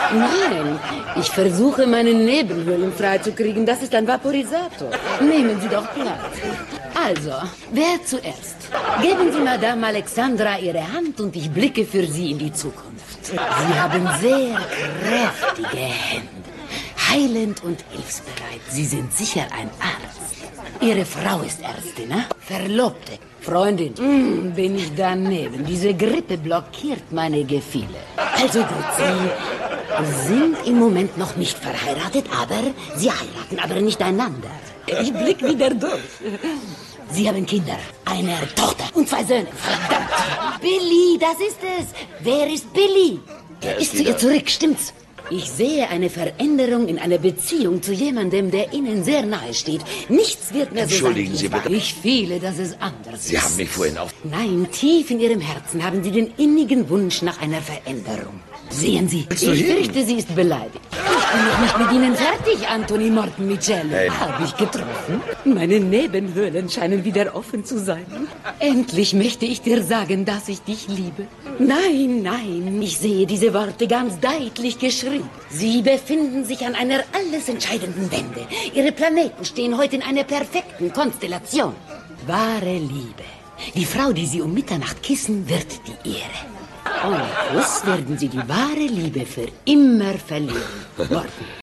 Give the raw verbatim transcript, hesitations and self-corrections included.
Nein, ich versuche, meine Nebenhöhlen freizukriegen. Das ist ein Vaporisator. Nehmen Sie doch Platz. Also, wer zuerst? Geben Sie Madame Alexandra Ihre Hand und ich blicke für Sie in die Zukunft. Sie haben sehr kräftige Hände. Heilend und hilfsbereit. Sie sind sicher ein Arzt. Ihre Frau ist Ärztin, ne? Verlobte, Freundin. Mm, bin ich daneben. Diese Grippe blockiert meine Gefühle. Also gut, Sie sind im Moment noch nicht verheiratet, aber Sie heiraten aber nicht einander. Ich blick wieder durch. Sie haben Kinder, eine Tochter und zwei Söhne. Verdammt. Billy, das ist es. Wer ist Billy? Er ist zu ihr zurück, stimmt's? Ich sehe eine Veränderung in einer Beziehung zu jemandem, der Ihnen sehr nahe steht. Nichts wird mehr so sein. Entschuldigen Sie bitte. Ich fühle, dass es anders ist. Sie haben mich vorhin auch... Nein, tief in Ihrem Herzen haben Sie den innigen Wunsch nach einer Veränderung. Sehen Sie, Willst du ich hin? fürchte, sie ist beleidigt. Ich bin noch nicht mit Ihnen fertig, Anthony Morton-Michele. Hey. Habe ich getroffen? Meine Nebenhöhlen scheinen wieder offen zu sein. Endlich möchte ich dir sagen, dass ich dich liebe. Nein, nein, ich sehe diese Worte ganz deutlich geschrieben. Sie befinden sich an einer alles entscheidenden Wende. Ihre Planeten stehen heute in einer perfekten Konstellation. Wahre Liebe. Die Frau, die Sie um Mitternacht küssen, wird die Ihre. Ohne Kuss werden Sie die wahre Liebe für immer verlieren. Morten.